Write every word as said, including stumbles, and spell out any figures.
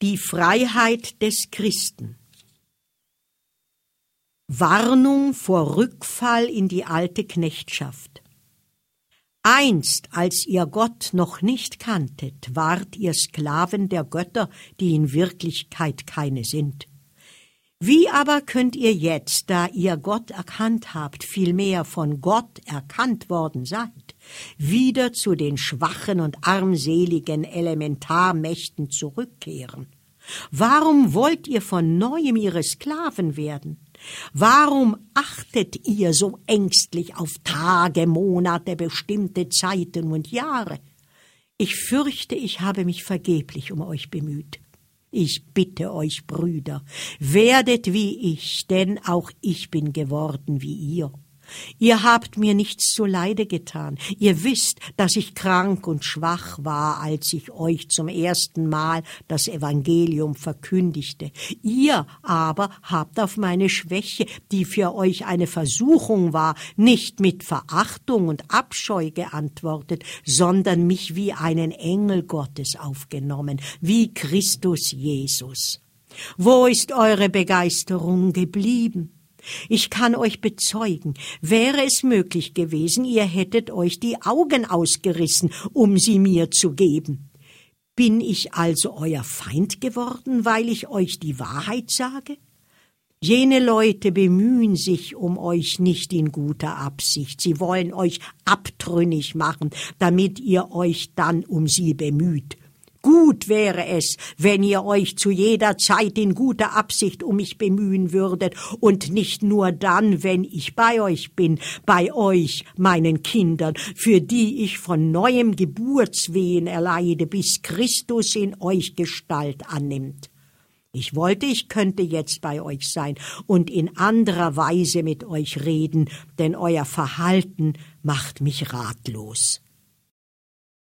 Die Freiheit des Christen. Warnung vor Rückfall in die alte Knechtschaft. Einst, als ihr Gott noch nicht kanntet, wart ihr Sklaven der Götter, die in Wirklichkeit keine sind. Wie aber könnt ihr jetzt, da ihr Gott erkannt habt, vielmehr von Gott erkannt worden seid, wieder zu den schwachen und armseligen Elementarmächten zurückkehren? Warum wollt ihr von neuem ihre Sklaven werden? Warum achtet ihr so ängstlich auf Tage, Monate, bestimmte Zeiten und Jahre? Ich fürchte, ich habe mich vergeblich um euch bemüht. Ich bitte euch, Brüder, werdet wie ich, denn auch ich bin geworden wie ihr. Ihr habt mir nichts zuleide getan. Ihr wisst, dass ich krank und schwach war, als ich euch zum ersten Mal das Evangelium verkündigte. Ihr aber habt auf meine Schwäche, die für euch eine Versuchung war, nicht mit Verachtung und Abscheu geantwortet, sondern mich wie einen Engel Gottes aufgenommen, wie Christus Jesus. Wo ist eure Begeisterung geblieben? Ich kann euch bezeugen, wäre es möglich gewesen, ihr hättet euch die Augen ausgerissen, um sie mir zu geben. Bin ich also euer Feind geworden, weil ich euch die Wahrheit sage? Jene Leute bemühen sich um euch nicht in guter Absicht. Sie wollen euch abtrünnig machen, damit ihr euch dann um sie bemüht. Gut wäre es, wenn ihr euch zu jeder Zeit in guter Absicht um mich bemühen würdet und nicht nur dann, wenn ich bei euch bin, bei euch, meinen Kindern, für die ich von neuem Geburtswehen erleide, bis Christus in euch Gestalt annimmt. Ich wollte, ich könnte jetzt bei euch sein und in anderer Weise mit euch reden, denn euer Verhalten macht mich ratlos.